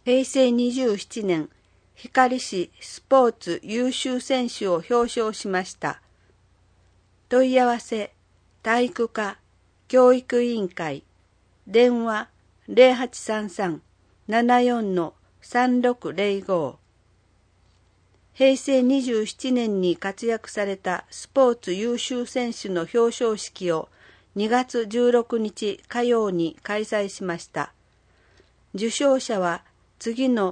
平成27年、光市スポーツ優秀選手を表彰しました。問い合わせ、体育課、教育委員会、電話0833-74-3605。平成27年に活躍されたスポーツ優秀選手の表彰式を2月16日火曜に開催しました。受賞者は次の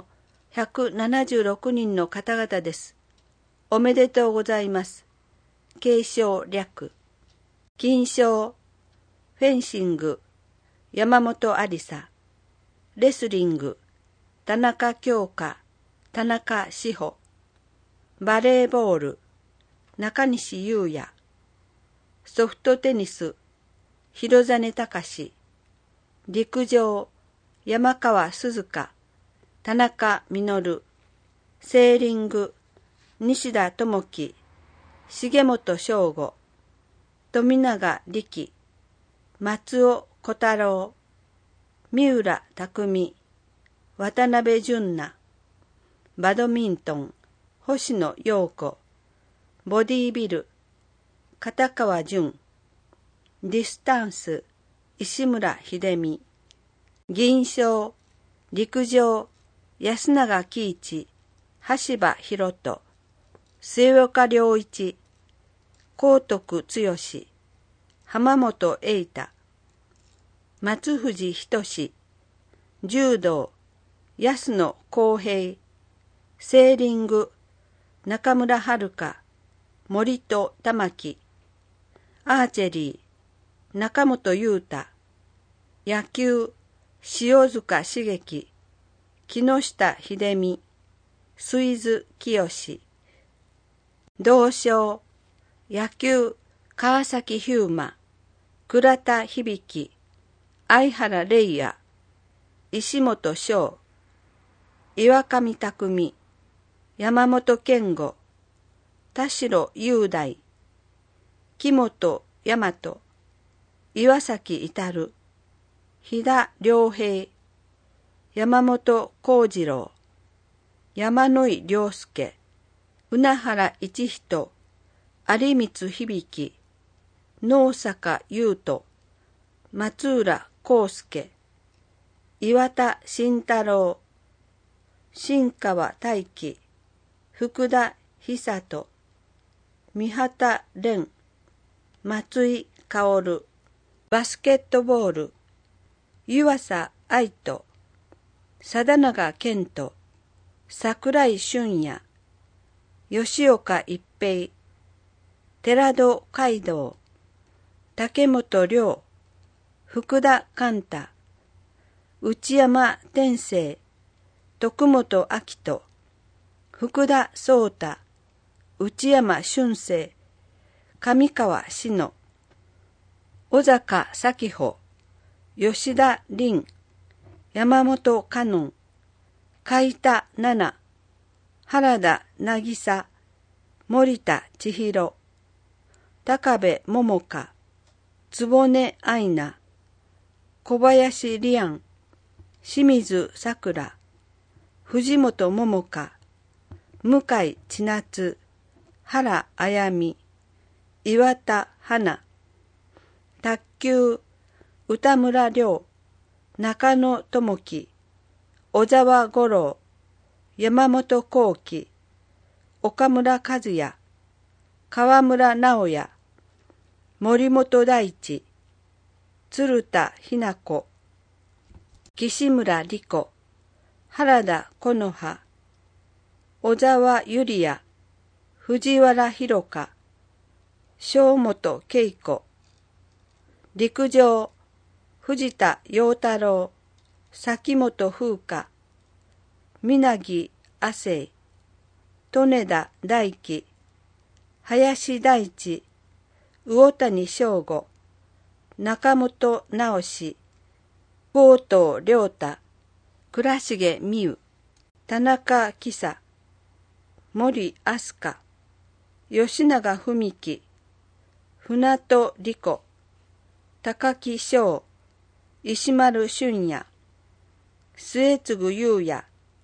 176人の方々です。おめでとうございます。継承略。金賞、フェンシング、山本有沙。レスリング、田中京香、田中志保。バレーボール、中西優也。ソフトテニス、広実隆。陸上、山川鈴香、田中実。セーリング、西田智樹、重本翔吾。富永力、松尾小太郎。三浦拓渡辺淳奈。バドミントン、星野陽子。ボディービル、片川淳。ディスタンス、石村秀美。銀賞、陸上、安永喜一、橋場博人。末岡良一、高徳剛、浜本栄太。松藤仁、柔道、安野公平。セーリング、中村遥、森戸玉木。アーチェリー、中本裕太。野球、塩塚茂樹、木下秀美。水津清。同賞、野球、川崎ヒューマ、倉田響、相原玲也。石本翔、岩上匠。山本健吾、田代雄大。木本大和、岩崎至。飛田良平、山本幸次郎。山井良介、海原一人。有光響、能坂優斗。松浦康介。岩田慎太郎。新川大輝。福田久人。三畑蓮。松井薫。バスケットボール、湯浅愛斗。貞永健人。櫻井俊也。吉岡一平。寺戸街道。竹本涼。福田寛太。内山天成。徳本明人。福田壮太。内山俊生。上川志乃。小坂咲穂。吉田凛。山本香音。海田奈々。原田渚。森田千尋。高部桃香。坪根愛菜。小林里安。清水さくら。藤本桃香。向井千夏。原綾美。岩田花。卓球、歌村亮。中野智樹。小沢五郎。山本幸輝。岡村和也。川村直也。森本大地。鶴田ひな子。岸村理子。原田木の葉。小沢ゆりや。藤原弘香。正本恵子。陸上、藤田陽太郎。崎本風花。皆木亜生。利根田大輝。林大地。魚谷翔吾。中本直志。高藤亮太。倉重美優。田中喜佐。森飛鳥。吉永文樹。船戸理子。高木翔。石丸俊也。末次優也。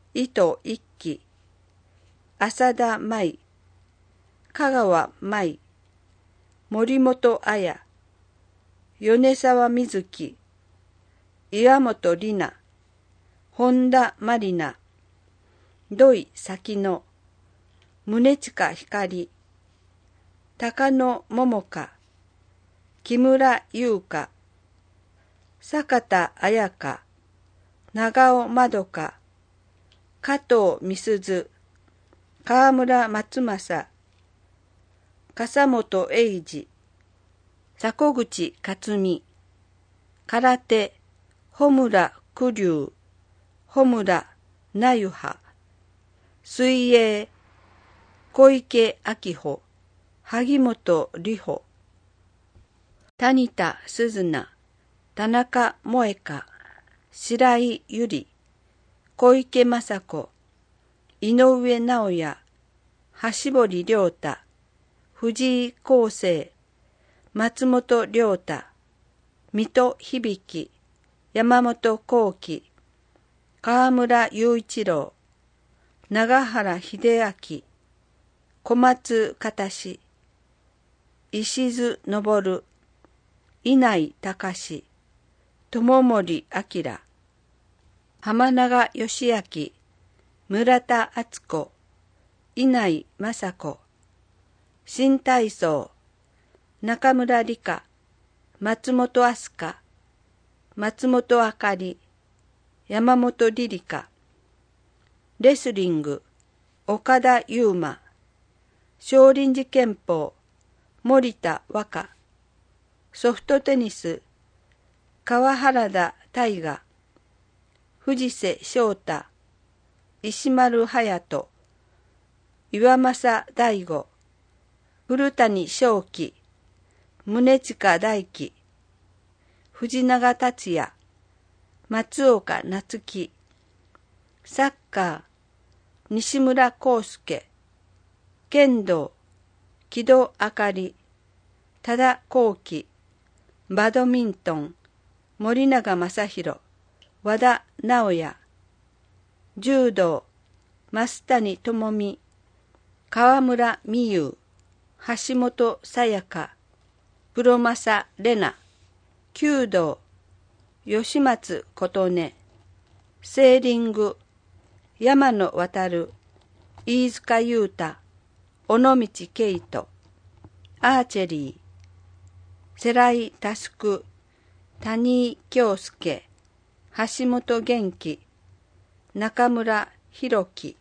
伊藤一輝、浅田舞、香川舞、森本彩、米沢瑞希、岩本里奈、本田まりな、土井咲乃、宗近ひかり、高野桃香、木村優香、坂田彩香、長尾まどか、加藤美鈴、川村松正、笠本英二、迫口克美、空手、穂村九龍、穂村那由葉、水泳、小池晃穂、萩本里穂、谷田鈴菜、田中萌香、白井由里、小池雅子、井上尚弥、橋堀亮太、藤井康生、松本亮太、水戸響、山本幸輝、川村雄一郎、永原秀明、小松片石津昇、稲井隆、友森明、浜永義明、村田敦子、稲井雅子、新体操、中村理香、松本明日香、松本あかり、山本リリカ、レスリング、岡田優馬、少林寺拳法、森田和歌、ソフトテニス、川原田大河、藤瀬翔太、石丸隼人、岩政大吾、古谷正樹、宗近大輝、藤永達也、松岡夏樹、サッカー、西村康介、剣道、木戸あかり、多田幸輝、バドミントン、森永正弘、和田直也、柔道、増谷智美、川村美優、橋本さやか、黒正玲奈、弓道、吉松琴音、セーリング、山野渡、飯塚優太、尾道圭人、アーチェリー、世来佑、谷井京介、橋本元気、中村弘樹、